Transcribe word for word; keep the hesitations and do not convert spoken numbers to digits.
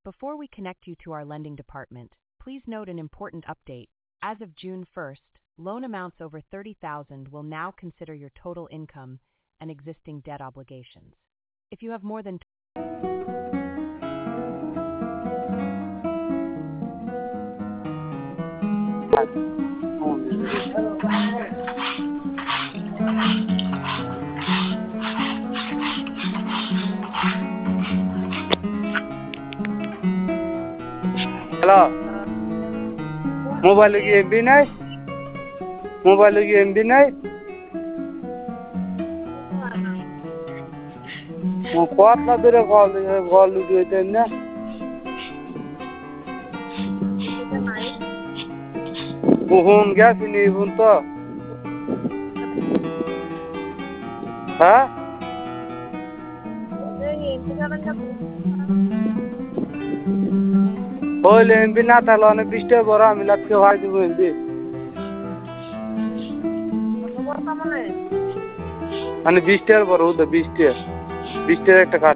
Before we connect you to our lending department, please note an important update. As of June first, loan amounts over thirty thousand will now consider your total income and existing debt obligations. If you have more than hello mobile की MB नहीं mobile की MB नहीं मैं call ना तेरे call call दिए थे ना बुहून क्या सुनी बुन तो हाँ होले एमबी ना था लोने बिस्टे बोरा मिला के भाई दी एमबी अने बिस्टे बोरा उधर बिस्टे बिस्टे एक टका